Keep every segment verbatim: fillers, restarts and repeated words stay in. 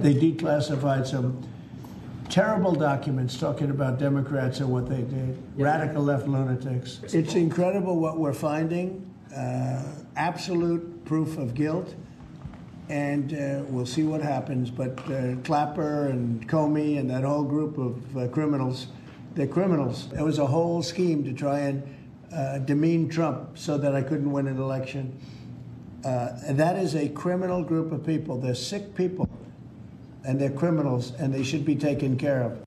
They declassified some terrible documents talking about Democrats and what they did. Yeah. Radical left lunatics. It's incredible what we're finding. Uh, absolute proof of guilt. And uh, we'll see what happens. But uh, Clapper and Comey and that whole group of uh, criminals, they're criminals. It was a whole scheme to try and uh, demean Trump so that I couldn't win an election. Uh, and that is a criminal group of people. They're sick people, and they're criminals, and they should be taken care of.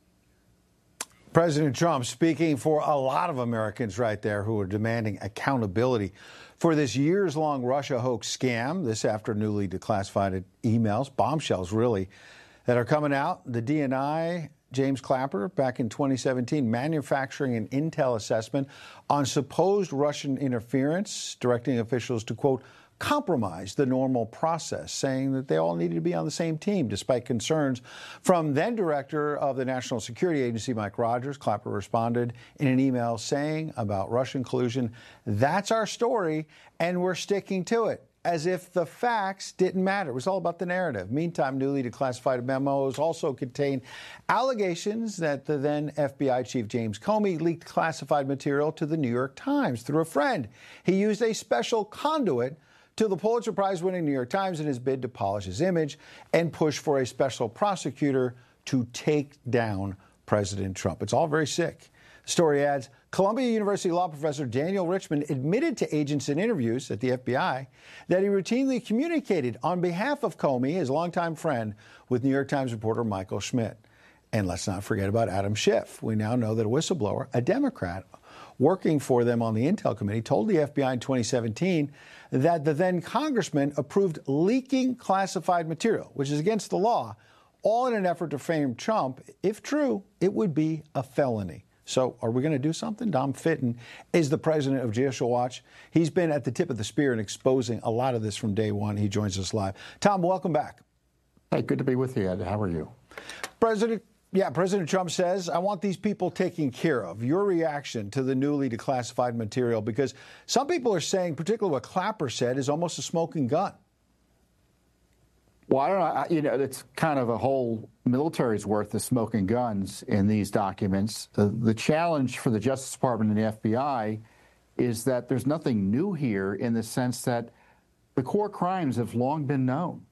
President Trump speaking for a lot of Americans right there who are demanding accountability for this years-long Russia hoax scam. This after newly declassified emails, bombshells really, that are coming out. The D N I, James Clapper, back in twenty seventeen, manufacturing an intel assessment on supposed Russian interference, directing officials to, quote, compromise the normal process, saying that they all needed to be on the same team, despite concerns from then director of the National Security Agency, Mike Rogers. Clapper responded in an email saying about Russian collusion, "That's our story, and we're sticking to it," as if the facts didn't matter. It was all about the narrative. Meantime, newly declassified memos also contain allegations that the then F B I chief James Comey leaked classified material to the New York Times through a friend. He used a special conduit to the Pulitzer Prize-winning New York Times in his bid to polish his image and push for a special prosecutor to take down President Trump. It's all very sick. The story adds, Columbia University law professor Daniel Richman admitted to agents in interviews at the F B I that he routinely communicated on behalf of Comey, his longtime friend, with New York Times reporter Michael Schmidt. And let's not forget about Adam Schiff. We now know that a whistleblower, a Democrat, working for them on the Intel Committee, told the F B I in twenty seventeen that the then congressman approved leaking classified material, which is against the law, all in an effort to frame Trump. If true, it would be a felony. So are we going to do something? Dom Fitton is the president of Judicial Watch. He's been at the tip of the spear in exposing a lot of this from day one. He joins us live. Tom, welcome back. Hey, good to be with you, Ed. How are you? President Yeah, President Trump says, I want these people taken care of. Your reaction to the newly declassified material, because some people are saying, particularly what Clapper said, is almost a smoking gun. Well, I don't know. I, you know, it's kind of a whole military's worth of smoking guns in these documents. The, the challenge for the Justice Department and the F B I is that there's nothing new here in the sense that the core crimes have long been known.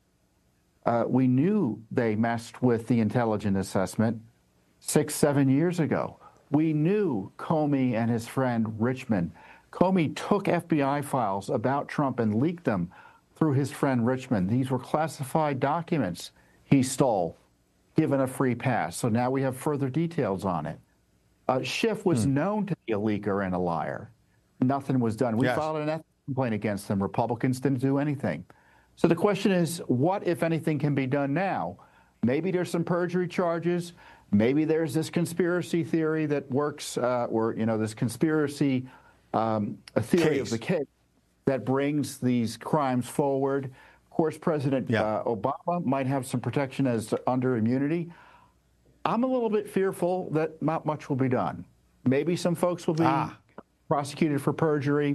Uh, we knew they messed with the intelligence assessment six, seven years ago. We knew Comey and his friend Richman. Comey took F B I files about Trump and leaked them through his friend Richman. These were classified documents he stole, given a free pass. So now we have further details on it. Uh, Schiff was hmm. known to be a leaker and a liar. Nothing was done. We yes. filed an ethics complaint against them. Republicans didn't do anything. So the question is, what, if anything, can be done now? Maybe there's some perjury charges. Maybe there's this conspiracy theory that works, uh, or, you know, this conspiracy um, a theory case. of the case that brings these crimes forward. Of course, President yeah. uh, Obama might have some protection as under immunity. I'm a little bit fearful that not much will be done. Maybe some folks will be ah. prosecuted for perjury.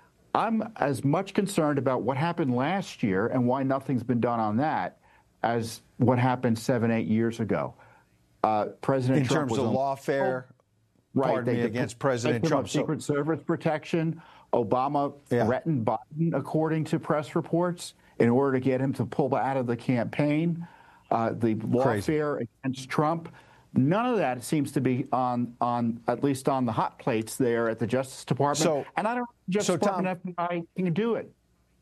I'm as much concerned about what happened last year and why nothing's been done on that as what happened seven, eight years ago. Uh, President In Trump terms was of lawfare, oh, right, pardon me, against President Trump. Secret Service protection. Obama yeah. threatened Biden, according to press reports, in order to get him to pull out of the campaign. Uh, the lawfare against Trump. None of that seems to be on, on at least on the hot plates there at the Justice Department. So, and I don't think the Justice so Department Tom, F B I can do it.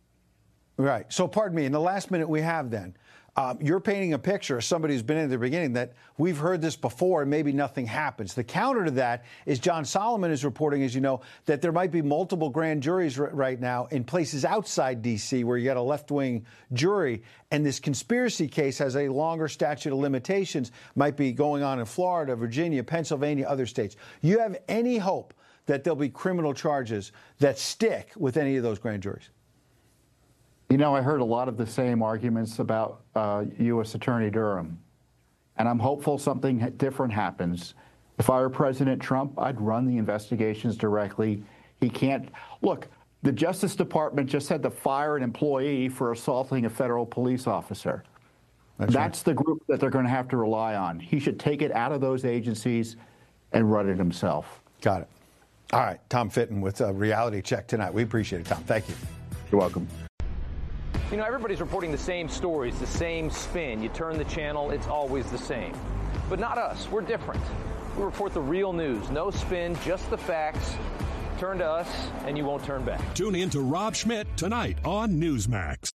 Right. So pardon me, in the last minute we have then, um, you're painting a picture of somebody who's been in the beginning that we've heard this before and maybe nothing happens. The counter to that is John Solomon is reporting, as you know, that there might be multiple grand juries r- right now in places outside D C where you got a left-wing jury, and this conspiracy case has a longer statute of limitations, might be going on in Florida, Virginia, Pennsylvania, other states. You have any hope that there'll be criminal charges that stick with any of those grand juries? You know, I heard a lot of the same arguments about uh, U S Attorney Durham, and I'm hopeful something different happens. If I were President Trump, I'd run the investigations directly. He can't. Look, the Justice Department just had to fire an employee for assaulting a federal police officer. That's, That's right. the group that they're going to have to rely on. He should take it out of those agencies and run it himself. Got it. All right. Tom Fitton with a reality check tonight. We appreciate it, Tom. Thank you. You're welcome. You know, everybody's reporting the same stories, the same spin. You turn the channel, it's always the same. But not us. We're different. We report the real news. No spin, just the facts. Turn to us, and you won't turn back. Tune in to Rob Schmitt tonight on Newsmax.